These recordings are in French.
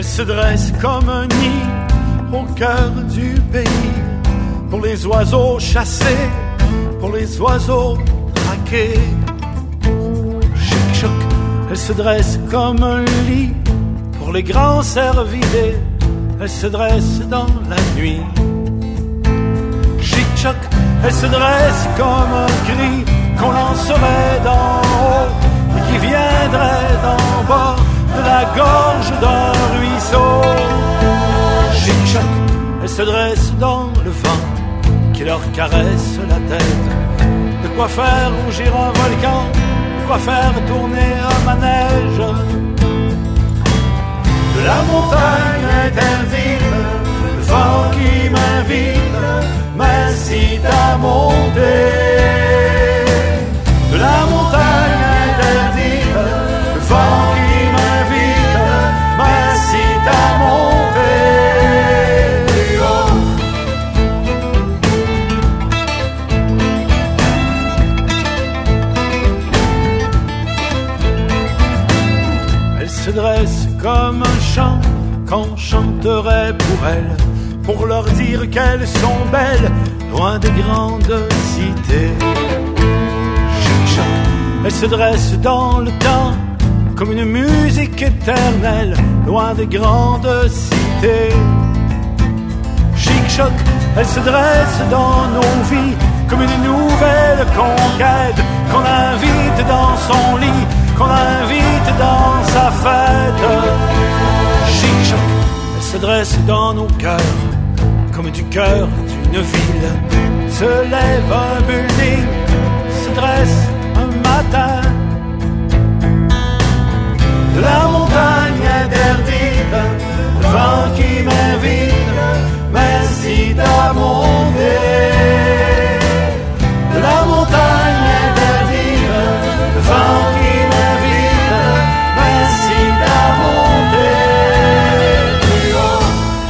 se dresse comme un nid au cœur du pays, pour les oiseaux chassés, pour les oiseaux traqués. Chic-choc, elle se dresse comme un lit pour les grands cervidés, elle se dresse dans la nuit. Chic-choc, elle se dresse comme un cri qu'on lancerait d'en haut et qui viendrait d'en bas de la gorge d'un ruisseau. Chic-choc, elle se dresse dans le vent qui leur caresse la tête. De quoi faire rougir un volcan, de quoi faire tourner un manège. De la montagne interdite, le vent qui m'incite à monter. De la montagne interdite, le vent qui m'incite à monter. Plus haut. Elle se dresse comme un chant qu'on chanterait pour elle, pour leur dire qu'elles sont belles, loin des grandes cités. Chic-choc, elle se dresse dans le temps, comme une musique éternelle, loin des grandes cités. Chic-choc, elle se dresse dans nos vies, comme une nouvelle conquête, qu'on invite dans son lit, qu'on invite dans sa fête. Chic-choc, elle se dresse dans nos cœurs, comme du cœur d'une ville. Se lève un building, se dresse un matin. De la montagne interdite, le vent qui m'incite à monter. De la montagne interdite, le vent qui m'incite à monter. Plus haut.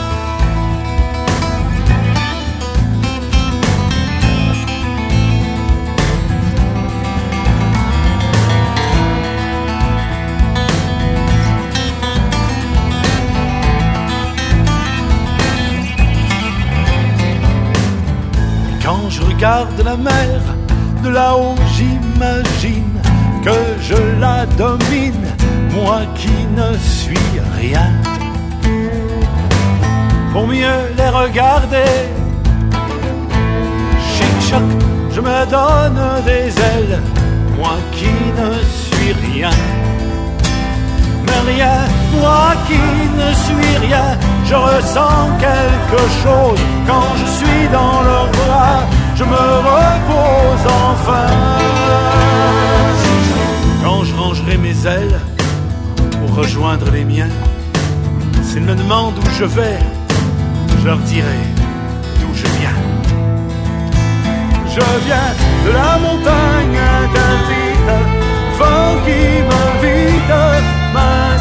Quand je regarde la mer, de là-haut j'imagine que je la domine, moi qui ne suis rien. Pour mieux les regarder, chic-choc, je me donne des ailes, moi qui ne suis rien. Mais rien, moi qui ne suis rien, je ressens quelque chose quand je suis dans leurs bras, je me repose enfin. Quand je rangerai mes ailes pour rejoindre les miens, s'ils me demandent où je vais, je leur dirai d'où je viens. Je viens de la montagne interdite, vent qui m'invite,